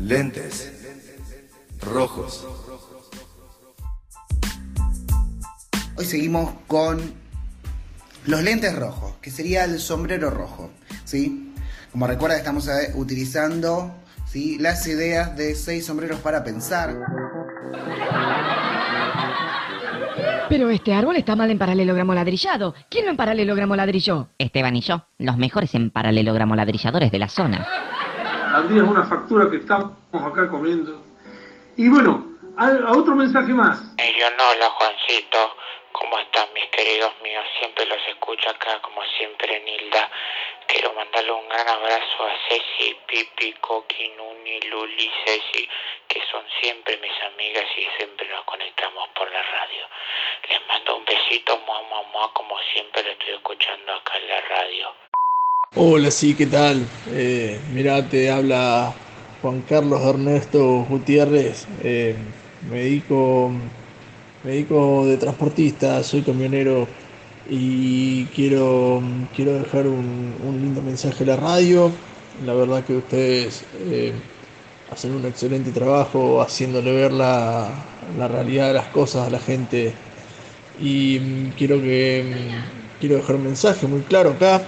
Lentes rojos. Hoy seguimos con los lentes rojos, que sería el sombrero rojo, ¿sí? Como recuerda, estamos utilizando, ¿sí?, las ideas de 6 sombreros para pensar. Pero este árbol está mal en paralelogramo ladrillado. ¿Quién lo en paralelogramo ladrilló? Esteban y yo, los mejores en paralelogramo ladrilladores de la zona. Habría una factura que estamos acá comiendo. Y bueno, a otro mensaje más. Hola Juancito, ¿cómo están mis queridos míos? Siempre los escucho acá, como siempre, Nilda. Quiero mandarle un gran abrazo a Ceci, Pipi, Coqui, Nuni, Luli, Ceci, que son siempre mis amigas y siempre nos conectamos por la radio. Les mando un besito, mua, mua, mua, como siempre lo estoy escuchando acá en la radio. Hola, sí, ¿qué tal? Mirá, te habla Juan Carlos Ernesto Gutiérrez. Me dedico de transportista, soy camionero y quiero dejar un lindo mensaje a la radio. La verdad que ustedes hacen un excelente trabajo haciéndole ver la realidad de las cosas a la gente y quiero dejar un mensaje muy claro acá.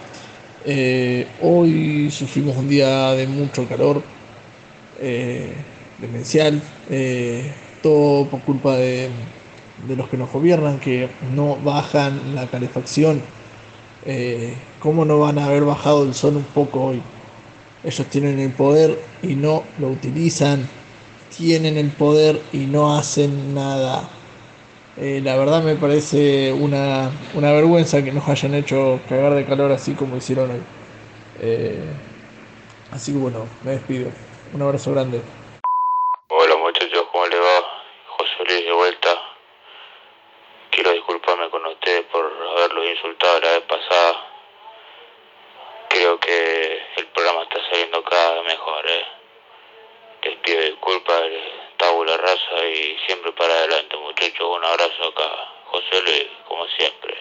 Hoy sufrimos un día de mucho calor, demencial, todo por culpa de los que nos gobiernan, que no bajan la calefacción. ¿Cómo no van a haber bajado el sol un poco hoy? Ellos tienen el poder y no lo utilizan, tienen el poder y no hacen nada. La verdad me parece una vergüenza que nos hayan hecho cagar de calor así como hicieron hoy. Así que bueno, me despido. Un abrazo grande. Hola muchachos, ¿cómo le va? José Luis de vuelta. Quiero disculparme con ustedes por haberlos insultado la vez pasada. Creo que el programa está saliendo cada vez mejor, Les pido disculpas, tabula rasa y siempre para adelante, muchachos. Un abrazo acá, José Luis, como siempre.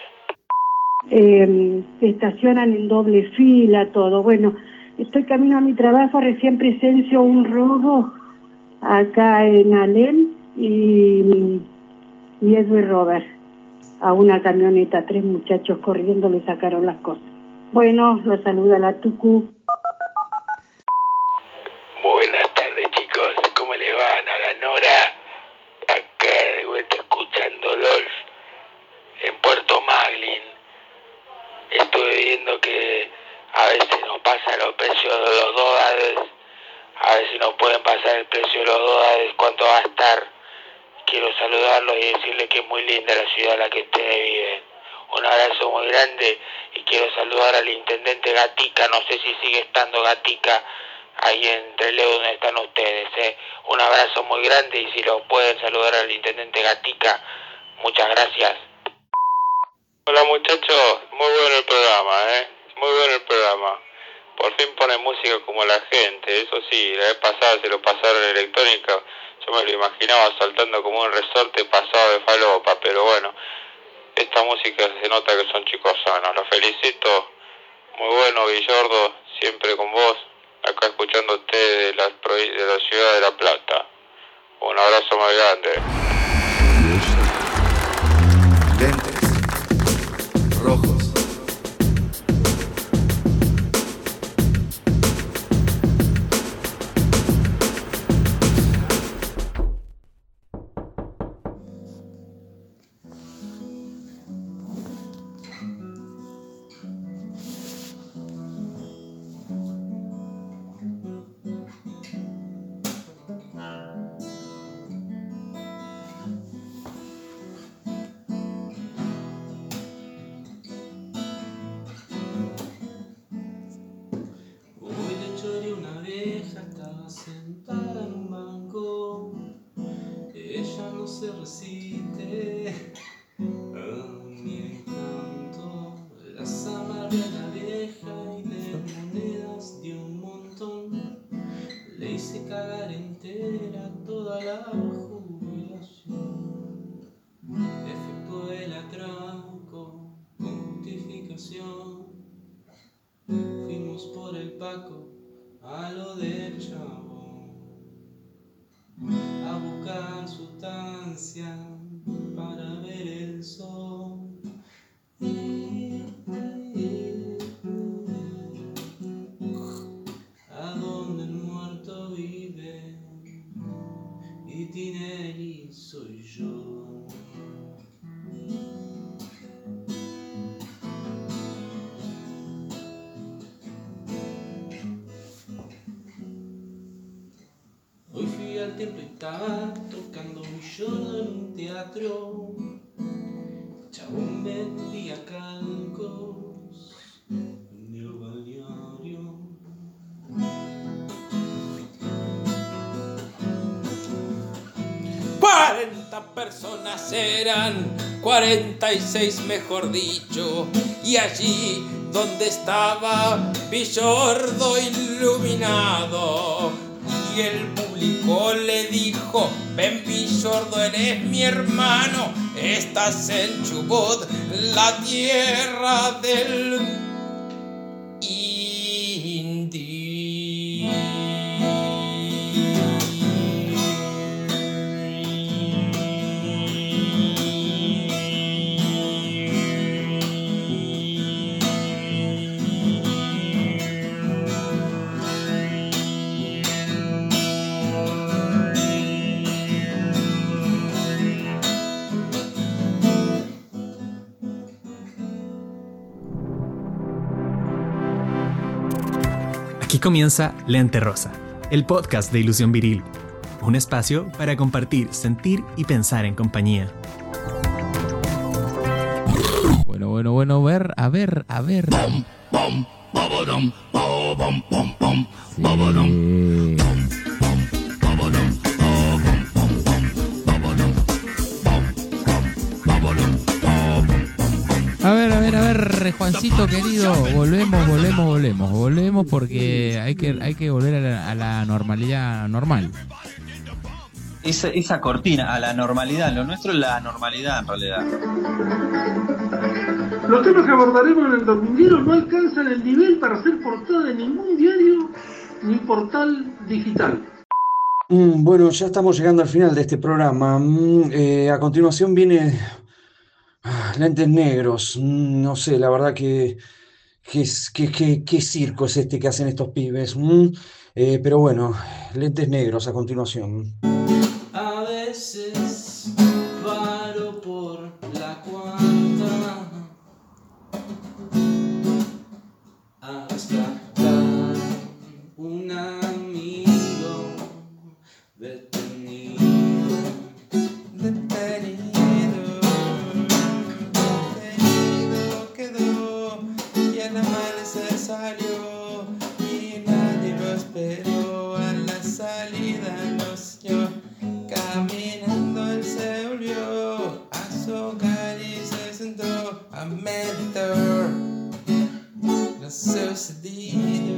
Estacionan en doble fila, todo. Bueno, estoy camino a mi trabajo, recién presencio un robo acá en Alem y Edwin Robert. A una camioneta, 3 muchachos corriendo le sacaron las cosas. Bueno, los saluda la Tucu. Buenas tardes, chicos. ¿Cómo le van? A la Nora. Acá de vuelta escuchando LOLF en Puerto Maglin. Estuve viendo que a veces nos pasan los precios de los dólares. A ver si nos pueden pasar el precio de los dólares, cuánto va a estar. Quiero saludarlos y decirles que es muy linda la ciudad en la que ustedes viven. Un abrazo muy grande y quiero saludar al intendente Gatica. No sé si sigue estando Gatica ahí en Trelew donde están ustedes. Un abrazo muy grande y si lo pueden saludar al intendente Gatica, muchas gracias. Hola muchachos, muy bueno el programa, muy bueno el programa. Por fin pone música como la gente, eso sí, la vez pasada se lo pasaron en electrónica, yo me lo imaginaba saltando como un resorte pasado de falopa, pero bueno, esta música se nota que son chicos sanos. Los felicito, muy bueno Villordo, siempre con vos, acá escuchando a ustedes de la ciudad de La Plata. Un abrazo muy grande. Lentes rojos. Sentada en un banco, ella no se resiste a mi encanto. Las amarré a la vieja y de monedas de un montón le hice cagar entera toda la jubilación. Efectué el atraco con justificación. Fuimos por el Paco a lo del chabón. a buscar sustancia para ver el sol. A donde el muerto vive y Tinelli soy yo. Hoy fui al templo y estaba tocando mi lloro en un teatro. Chabón vendía calcos en el balneario. 40 personas eran, 46 mejor dicho, y allí donde estaba Villordo iluminado, y el público le dijo: ven Villordo, eres mi hermano, estás en Chubut, la tierra del Indy. Aquí comienza Lente Rosa, el podcast de Ilusión Viril. Un espacio para compartir, sentir y pensar en compañía. Bueno, a ver. Sí. A ver, Juancito querido, volvemos porque hay que volver a la normalidad normal. Esa cortina, a la normalidad, lo nuestro es la normalidad en realidad. Los temas que abordaremos en el dominguero no alcanzan el nivel para ser portada de ningún diario ni portal digital. Bueno, ya estamos llegando al final de este programa. A continuación viene Lentes Negros. No sé, la verdad que qué circo es este que hacen estos pibes. Pero bueno, Lentes Negros a continuación. A veces paro por la cuarta a rescatar un amigo detenido quedó y al amanecer salió y nadie lo esperó. A la salida nos dio caminando, él se volvió a su hogar y se sentó a meditar lo sucedido.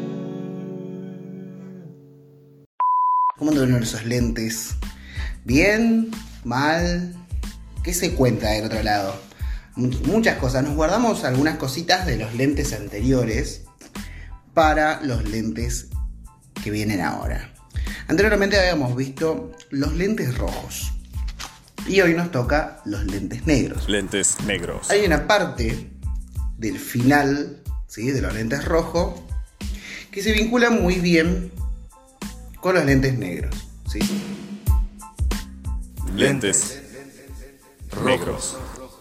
¿Cómo andan esos lentes? ¿Bien? ¿Mal? ¿Qué se cuenta del otro lado? Muchas cosas. Nos guardamos algunas cositas de los lentes anteriores para los lentes que vienen ahora. Anteriormente habíamos visto los lentes rojos y hoy nos toca los lentes negros. Lentes negros. Hay una parte del final, ¿sí?, de los lentes rojos que se vincula muy bien con los lentes negros, ¿sí? Lentes negros.